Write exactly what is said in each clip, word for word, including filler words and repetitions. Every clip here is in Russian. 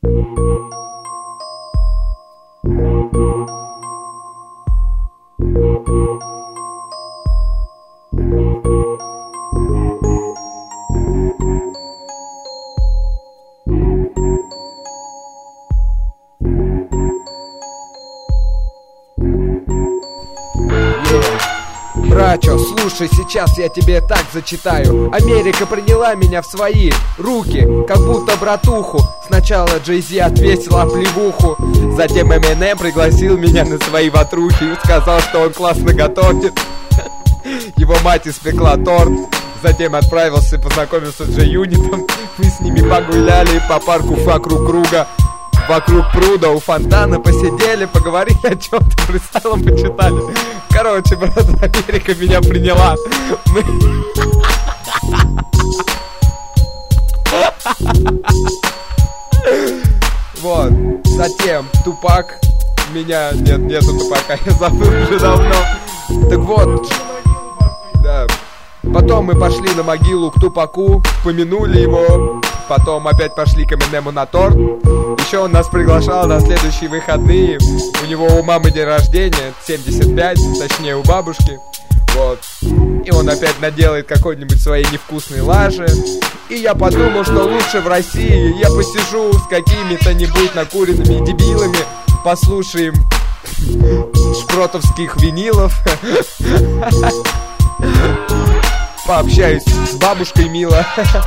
Брачо, слушай, сейчас я тебе так зачитаю. Америка приняла меня в свои руки, как будто братуху. Сначала Джей-Зи отвесил оплевуху, затем Эминем пригласил меня на свои ватрухи и сказал, что он классно готовит. Его мать испекла торт. Затем отправился и познакомился с Джей-Юнитом. Мы с ними погуляли по парку вокруг круга, вокруг пруда у фонтана посидели, поговорили о чем-то, фристайлом почитали. Короче, брат, Америка меня приняла. Мы... Вот. Затем Тупак. Меня... Нет, нету Тупака, я забыл уже давно. Так вот. Да. Потом мы пошли на могилу к Тупаку, помянули его. Потом опять пошли к Эминему на торт. Еще он нас приглашал на следующие выходные. У него у мамы день рождения, семьдесят пять, точнее у бабушки. Вот. И он опять наделает какой-нибудь своей невкусной лажи. И я подумал, что лучше в России я посижу с какими-то нибудь накуренными дебилами, послушаем шпротовских винилов, пообщаюсь с бабушкой мило.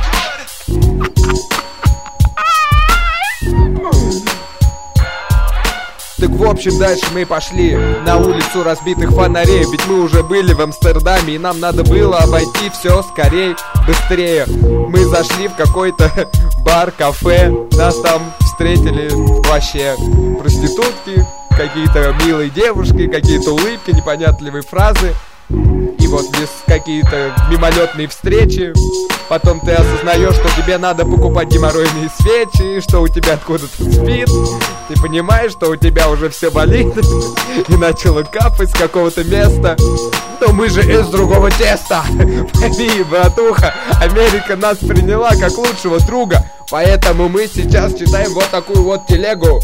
Так в общем, дальше мы пошли на улицу разбитых фонарей. Ведь мы уже были в Амстердаме, и нам надо было обойти все скорей, быстрее. Мы зашли в какой-то бар, кафе. Нас там встретили вообще проститутки, какие-то милые девушки, какие-то улыбки, непонятливые фразы. И вот без какие-то мимолетные встречи. Потом ты осознаешь, что тебе надо покупать геморройные свечи, что у тебя откуда-то спит. Ты понимаешь, что у тебя уже все болит и начало капать с какого-то места. Но мы же из другого теста. Пойми, братуха, Америка нас приняла как лучшего друга. Поэтому мы сейчас читаем вот такую вот телегу.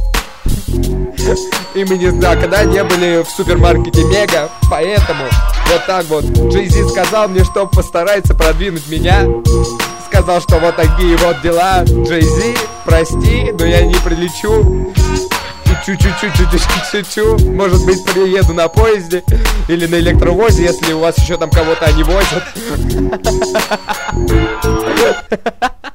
И мы никогда не были в супермаркете Мега. Поэтому вот так вот Джей-Зи сказал мне, что постарается продвинуть меня. Сказал, что вот такие вот дела. Джей-Зи, прости, но я не прилечу. И чу-чу-чу-чу-чу-чу-чу. Может быть, приеду на поезде или на электровозе, если у вас еще там кого-то они возят.